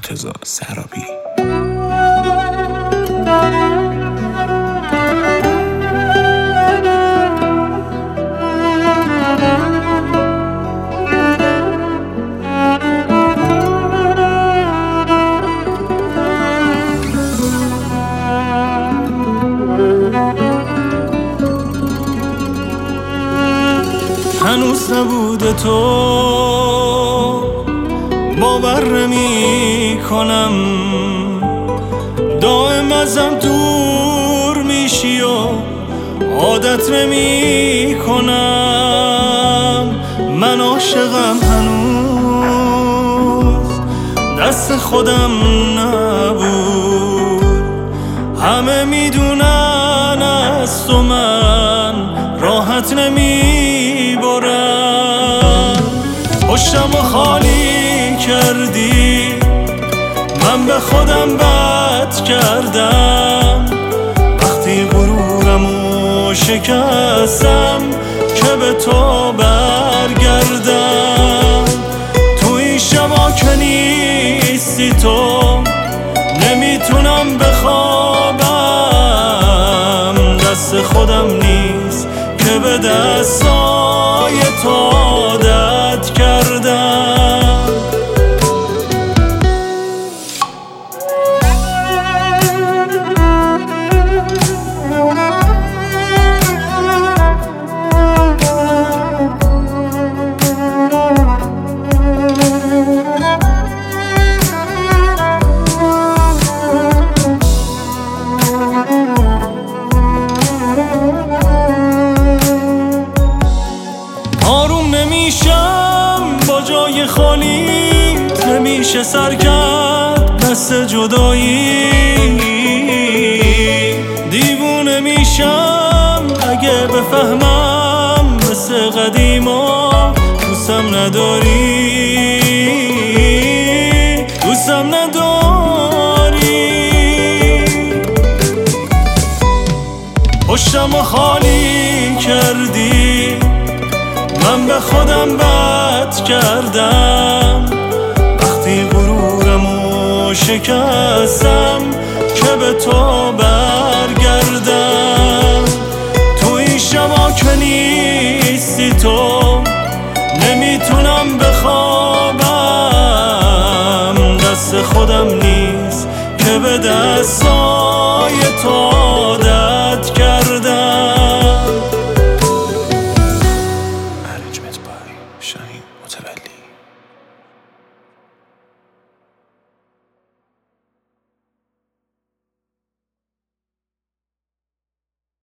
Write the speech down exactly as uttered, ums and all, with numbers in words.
مرتضی سرابی. هنوز نبوده تو باور نمی کنم، دائم ازم دور میشی و عادت نمی کنم. من عاشقم هنوز دست خودم نبود، همه میدونن از تو من راحت نمی برم. پشتم و خالی کردی، من به خودم بد کردم، وقتی غرورمو شکستم که به تو برگردم. تو این شبا که نیستی تو نمیتونم بخوابم، دست خودم نیست که به دستای تو عادت کردم. آروم نمیشم با جای خالی، نمیشه سر کرد دست جدایی. دیوونه میشم اگه بفهمم مثل قدیما دوستم نداری، دوستم نداری. پشتم و خالی کردی، من به خودم بد کردم، وقتی غرورمو شکستم که به تو برگردم. تو این شبا که نیستی تو نمیتونم بخوابم، دست خودم نیست که به دستای تو